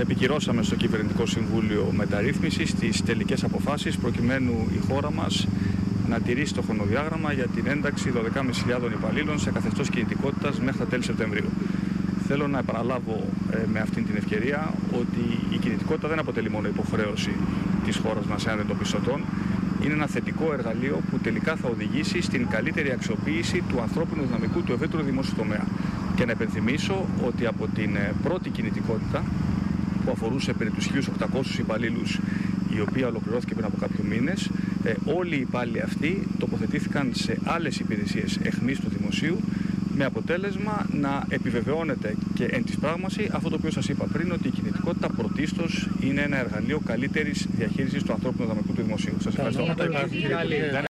επικυρώσαμε στο Κυβερνητικό Συμβούλιο Μεταρρύθμισης τις τελικές αποφάσεις προκειμένου η χώρα μας να τηρήσει το χρονοδιάγραμμα για την ένταξη 12.500 υπαλλήλων σε καθεστώς κινητικότητας μέχρι τα τέλη Σεπτεμβρίου. Θέλω να επαναλάβω με αυτή την ευκαιρία ότι η κινητικότητα δεν αποτελεί μόνο υποχρέωση της χώρας μας έναντι των πιστωτών. Είναι ένα θετικό εργαλείο που τελικά θα οδηγήσει στην καλύτερη αξιοποίηση του ανθρώπινου δυναμικού του ευρύτερου δημόσιου τομέα. Και να επενθυμίσω ότι από την πρώτη κινητικότητα που αφορούσε περί τους 1.800 υπαλλήλους, η οποία ολοκληρώθηκε πριν από κάποιους μήνες, όλοι οι υπάλληλοι αυτοί τοποθετήθηκαν σε άλλες υπηρεσίες αιχμής του δημοσίου, με αποτέλεσμα να επιβεβαιώνεται και εν της πράγμαση αυτό το οποίο σας είπα πριν, ότι η κινητικότητα πρωτίστως είναι ένα εργαλείο καλύτερης διαχείρισης του ανθρώπινου δυναμικού του δημοσίου. Σας ευχαριστώ.